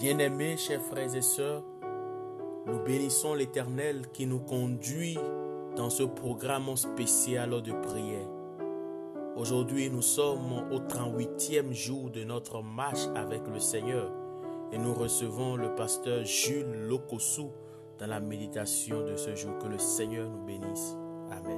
Bien-aimés, chers frères et sœurs, nous bénissons l'Éternel qui nous conduit dans ce programme spécial de prière. Aujourd'hui, nous sommes au 38e jour de notre marche avec le Seigneur et nous recevons le pasteur Jules Lokossou dans la méditation de ce jour. Que le Seigneur nous bénisse. Amen.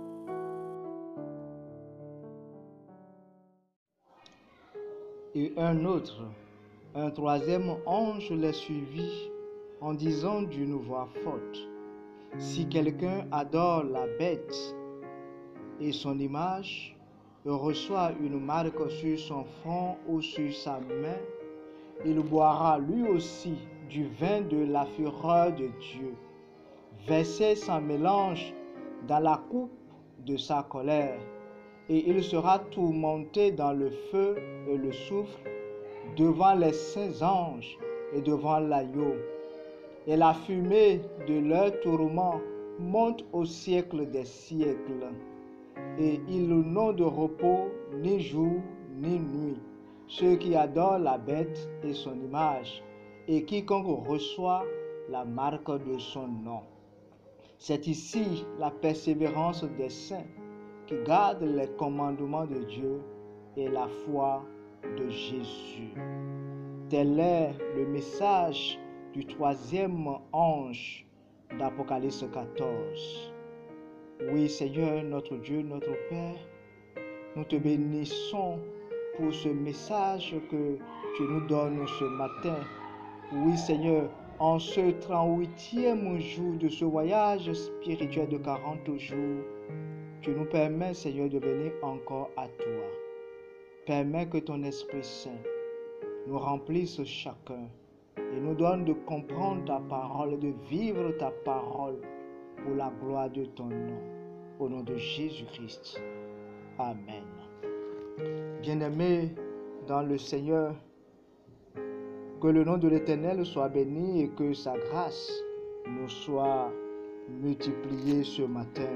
Et un troisième ange les suivit en disant d'une voix forte: si quelqu'un adore la bête et son image, et reçoit une marque sur son front ou sur sa main, il boira lui aussi du vin de la fureur de Dieu, versé sans mélange dans la coupe de sa colère, et il sera tourmenté dans le feu et le soufre devant les saints anges et devant l'agneau. Et la fumée de leur tourment monte au siècle des siècles. Et ils n'ont de repos ni jour ni nuit, ceux qui adorent la bête et son image, et quiconque reçoit la marque de son nom. C'est ici la persévérance des saints qui gardent les commandements de Dieu et la foi de Jésus. Tel est le message du troisième ange d'Apocalypse 14. Oui, Seigneur, notre Dieu, notre Père, nous te bénissons pour ce message que tu nous donnes ce matin. Oui, Seigneur, en ce 38e jour de ce voyage spirituel de 40 jours, tu nous permets, Seigneur, de venir encore à toi. Permets que ton Esprit Saint nous remplisse chacun et nous donne de comprendre ta parole, de vivre ta parole pour la gloire de ton nom. Au nom de Jésus-Christ. Amen. Bien-aimés dans le Seigneur, que le nom de l'Éternel soit béni et que sa grâce nous soit multipliée ce matin.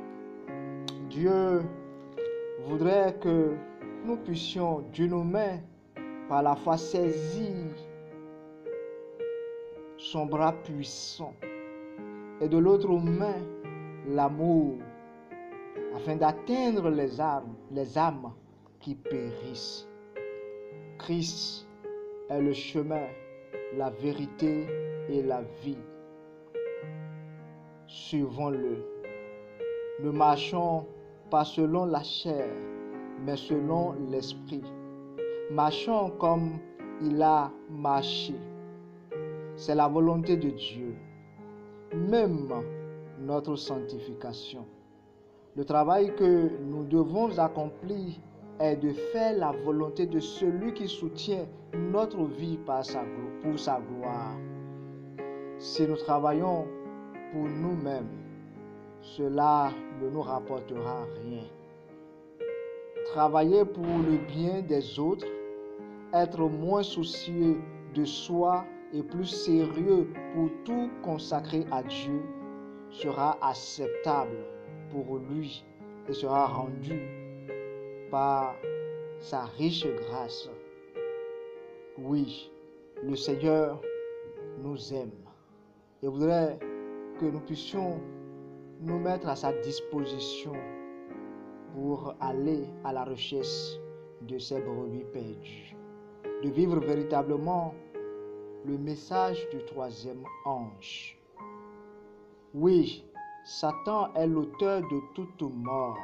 Dieu voudrait que nous puissions d'une main par la foi saisir son bras puissant et de l'autre main l'amour, afin d'atteindre les âmes qui périssent. Christ est le chemin, la vérité et la vie. Suivons-le. Ne marchons pas selon la chair, mais selon l'esprit. Marchons comme il a marché. C'est la volonté de Dieu, même notre sanctification. Le travail que nous devons accomplir est de faire la volonté de celui qui soutient notre vie pour sa gloire. Si nous travaillons pour nous-mêmes, cela ne nous rapportera rien. Travailler pour le bien des autres, être moins soucieux de soi et plus sérieux pour tout consacrer à Dieu sera acceptable pour lui et sera rendu par sa riche grâce. Oui, le Seigneur nous aime et voudrait que nous puissions nous mettre à sa disposition pour aller à la recherche de ces brebis perdues, de vivre véritablement le message du troisième ange. Oui, Satan est l'auteur de toute mort,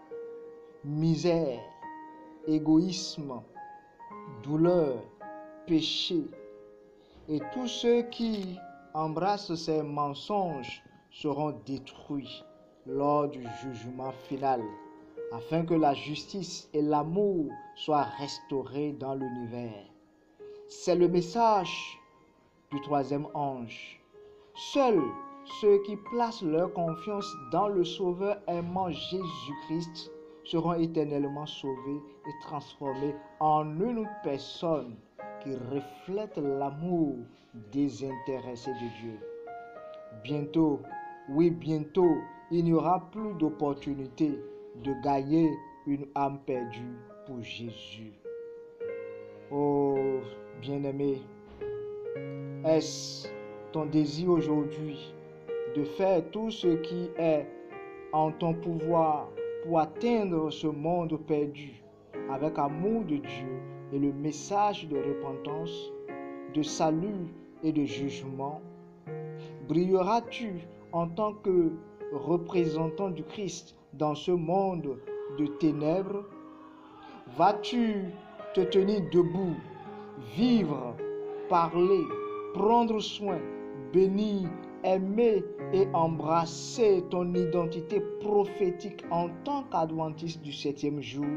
misère, égoïsme, douleur, péché, et tous ceux qui embrassent ces mensonges seront détruits lors du jugement final, afin que la justice et l'amour soient restaurés dans l'univers. C'est le message du troisième ange. Seuls ceux qui placent leur confiance dans le Sauveur aimant Jésus-Christ seront éternellement sauvés et transformés en une personne qui reflète l'amour désintéressé de Dieu. Bientôt, oui bientôt, il n'y aura plus d'opportunité de gagner une âme perdue pour Jésus. Oh, bien-aimés, Est-ce ton désir aujourd'hui de faire tout ce qui est en ton pouvoir pour atteindre ce monde perdu avec amour de Dieu et le message de repentance, de salut et de jugement? Brilleras-tu en tant que représentant du Christ dans ce monde de ténèbres? Vas-tu te tenir debout, vivre, parler, prendre soin, bénir, aimer et embrasser ton identité prophétique en tant qu'adventiste du 7e jour?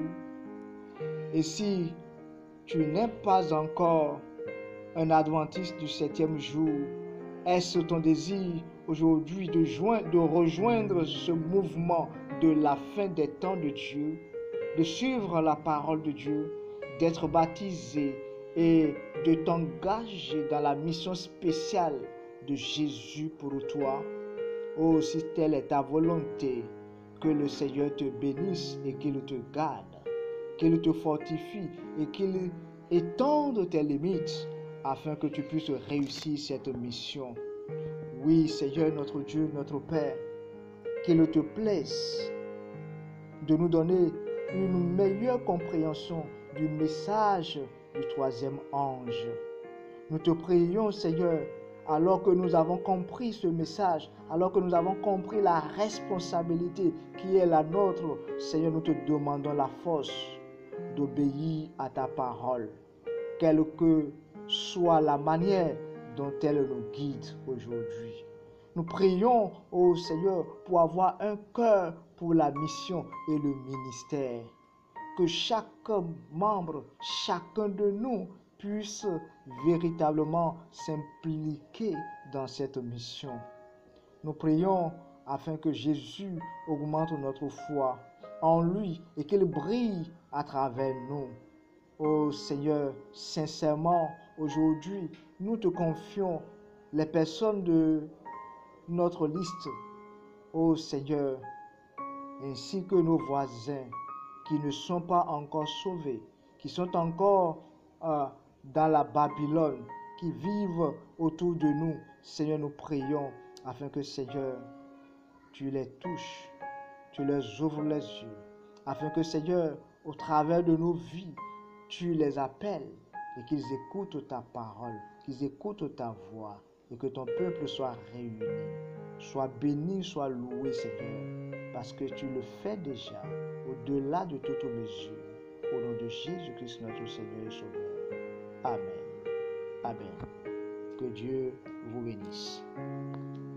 Et si tu n'es pas encore un adventiste du 7e jour, est-ce ton désir aujourd'hui de rejoindre ce mouvement de la fin des temps de Dieu, de suivre la parole de Dieu, d'être baptisé et de t'engager dans la mission spéciale de Jésus pour toi? Oh, si telle est ta volonté, que le Seigneur te bénisse et qu'il te garde, qu'il te fortifie et qu'il étende tes limites afin que tu puisses réussir cette mission. Oui, Seigneur, notre Dieu, notre Père, qu'il te plaise de nous donner une meilleure compréhension du message du 3e ange. Nous te prions, Seigneur, alors que nous avons compris ce message, alors que nous avons compris la responsabilité qui est la nôtre, Seigneur, nous te demandons la force d'obéir à ta parole, quelle que soit la manière dont elle nous guide aujourd'hui. Nous prions, ô Seigneur, pour avoir un cœur pour la mission et le ministère. Que chaque membre, chacun de nous puisse véritablement s'impliquer dans cette mission. Nous prions afin que Jésus augmente notre foi en lui et qu'il brille à travers nous. Ô Seigneur, sincèrement, aujourd'hui, nous te confions les personnes de notre liste, ô Seigneur, ainsi que nos voisins qui ne sont pas encore sauvés, qui sont encore dans la Babylone, qui vivent autour de nous. Seigneur, nous prions afin que, Seigneur, tu les touches, tu leur ouvres les yeux, afin que, Seigneur, au travers de nos vies, tu les appelles et qu'ils écoutent ta parole, qu'ils écoutent ta voix et que ton peuple soit réuni. Sois béni, sois loué, Seigneur, parce que tu le fais déjà au-delà de toute mesure. Au nom de Jésus-Christ, notre Seigneur et Sauveur. Amen. Amen. Que Dieu vous bénisse.